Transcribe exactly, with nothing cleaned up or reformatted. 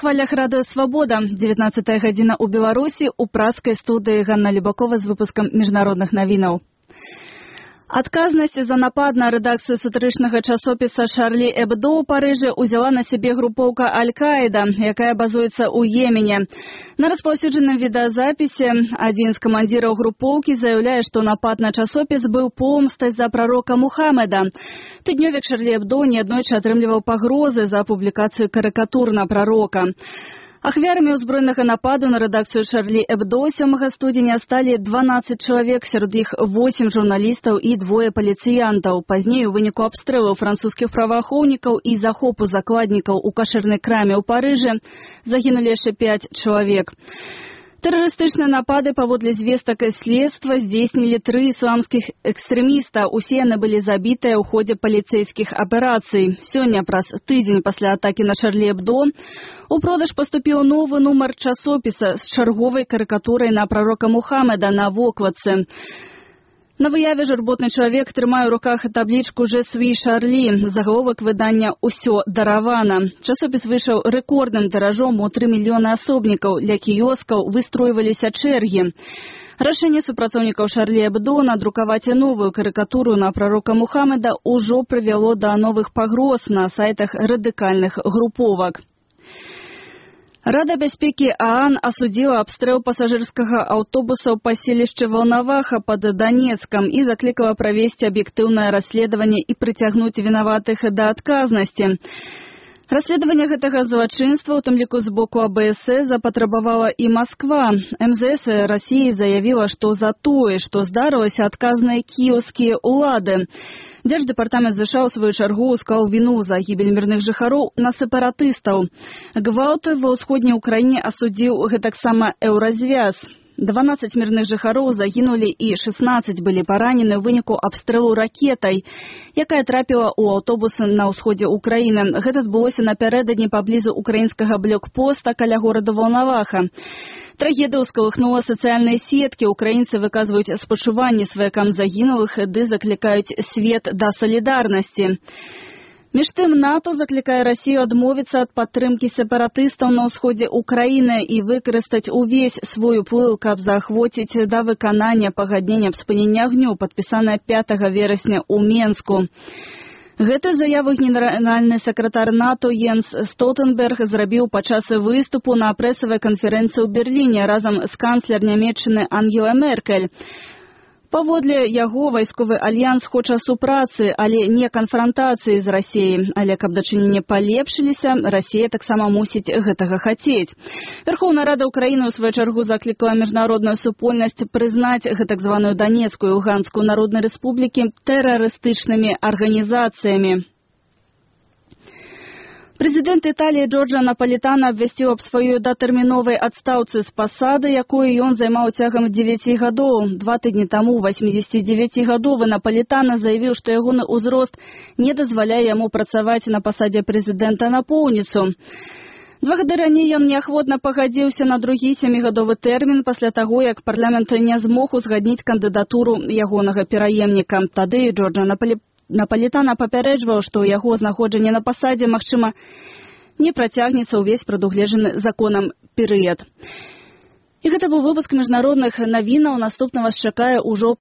хвалях радыё «Свабода». дзевятнаццатая гадзіна ў Беларусі у праскай студыі Ганна Любакова з выпускам міжнародных навінаў. Адказнасць за напад на рэдакцыю сатырычнага часопіса «Шарлі Эбдо» ў Парыжы ўзяла на сябе групоўка Аль-Каіда, якая базуецца ў Йемене. На распаўсюджаным відэазапісе адзін з камандзіраў групоўкі заяўляе, што напад на часопіс быў помстай за прарока Мухаммеда. Тыднёвік «Шарлі Эбдо» неаднойчы атрымліваў пагрозы за публікацыю карыкатур на прарока. Ахвярамі ўзброенага нападу на рэдакцыю «Шарлі Эбдо» сёмага студзеня сталі дванаццаць чалавек, сярод іх восем журналістаў і двое паліцыянтаў. Пазней у выніку абстрэлаў французскіх праваахоўнікаў і захопу закладнікаў у кашэрнай краме ў Парыжы загінулі яшчэ пяць чалавек. Тэрарыстычныя напады паводле звестак следства здзейснілі тры ісламскіх экстрэміста. Усе яны былі забітыя ў ходзе паліцэйскіх аперацый. Сёння, праз тыдзень пасля атакі на «Шарлі Эбдо», у продаж паступіў новы нумар часопіса з чарговай карыкатурай на прарока Мухаммеда на вокладцы. На выяве журботны чалавек трымае ў руках таблічку «Je suis Шарлі», загаловак выдання «Усё даравана». Часопіс выйшаў рэкордным тыражом у тры мільёны асобнікаў, ля кіёскаў выстройваліся чэргі. Рашэнне супрацоўнікаў «Шарлі Эбдо» надрукаваць новую карыкатуру на прарока Мухаммеда ўжо прывяло да новых пагроз на сайтах радыкальных груповак. Рада бяспекі ААН асудзіла абстрэл пасажырскага аўтобуса ў паселішчы Валнаваха пад Данецкам і заклікала правесці аб'ектыўнае расследаванне і прыцягнуць вінаватых да адказнасці. Расследаванне гэтага злачынства, у тым ліку з боку АБС, запатрабавала і Масква. МЗС Расіі заявіла, што за тое, што здарылася, адказныя кіеўскія ўлады. Дзярждэпартамент ЗША ў сваю чаргу склаў віну за гібель мірных жыхароў на сепаратыстаў. Гвалты ва ўсходняй Украіне асудзіў гэтаксама Еўразвяз. дванаццаць мірных жыхароў загінулі і шэснаццаць былі паранены ў выніку абстрэлу ракетай, якая трапіла ў аўтобус на ўсходзе ўкраіны. Гэта збылося напярэдадні паблізу украінскага блокпоста каля горада Валнаваха. Трагедыя ўскалыхнула сацыяльныя сеткі. Украінцы выказваюць спачуванні сваякам загінулых ды заклікаюць свет да салідарнасці. Між тым, НАТО заклікае Расію адмовіцца ад падтрымкі сепаратыстаў на ўсходзе Украіны і выкарыстаць увесь свой уплыў, каб заахвоціць да выканання пагаднення аб спыненні агню, падпісанае пятага верасня ў Менску. Гэтую заяву генеральны сакратар НАТО Йенс Столтенберг зрабіў падчас выступу на прэсавай канферэнцыі ў Берліне разам з канцлер Нямецчыны Ангелай Меркель. Паводле яго вайсковы альянс хоча супрацы, але не канфрантацыі з Расіяй. Але каб дачыненні палепшыліся, Расія таксама мусіць гэтага хацець. Верхоўная Рада Ўкраіны ў сваю чаргу заклікала міжнародную супольнасць прызнаць гэтак званую Данецкую і Луганскую народныя рэспублікі тэрарыстычнымі арганізацыямі. Прэзідэнт Італіі Джорджа Напалітана абвясціў аб сваёй датэрміновай адстаўцы з пасады, якую ён займаў цягам дзевяці гадоў. Два тыдні таму васьмідзесяцідзевяцігадовы Напалітана заявіў, што ягоны ўзрост не дазваляе яму працаваць на пасадзе прэзідэнта напоўніцу. Два гады раней ён неахвотна пагадзіўся на другі сямігадовы тэрмін пасля таго, як парламент не змог узгадніць кандыдатуру ягонага пераемніка. Тады Джорджа Напалітана Напалітана папярэджваў, што яго знаходжанне на пасадзе, магчыма, не працягнецца ўвесь прадугледжаны законам перыяд. І гэта быў выпуск міжнародных навінаў. Наступна вас чакае ўжо